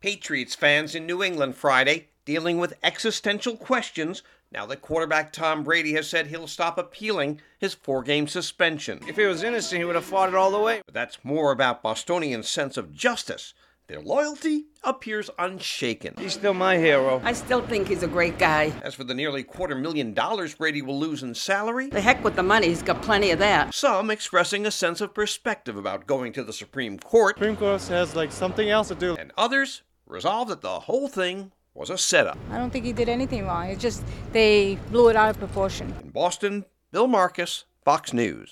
Patriots fans in New England Friday dealing with existential questions now that quarterback Tom Brady has said he'll stop appealing his 4-game suspension. If he was innocent, he would have fought it all the way. But that's more about Bostonians' sense of justice. Their loyalty appears unshaken. He's still my hero. I still think he's a great guy. As for the nearly $250,000 Brady will lose in salary, The heck with the money, he's got plenty of that. some expressing a sense of perspective about going to the Supreme Court, Supreme Court has something else to do. and others resolve that the whole thing was a setup. I don't think he did anything wrong. It's just they blew it out of proportion. In Boston, Bill Marcus, Fox News.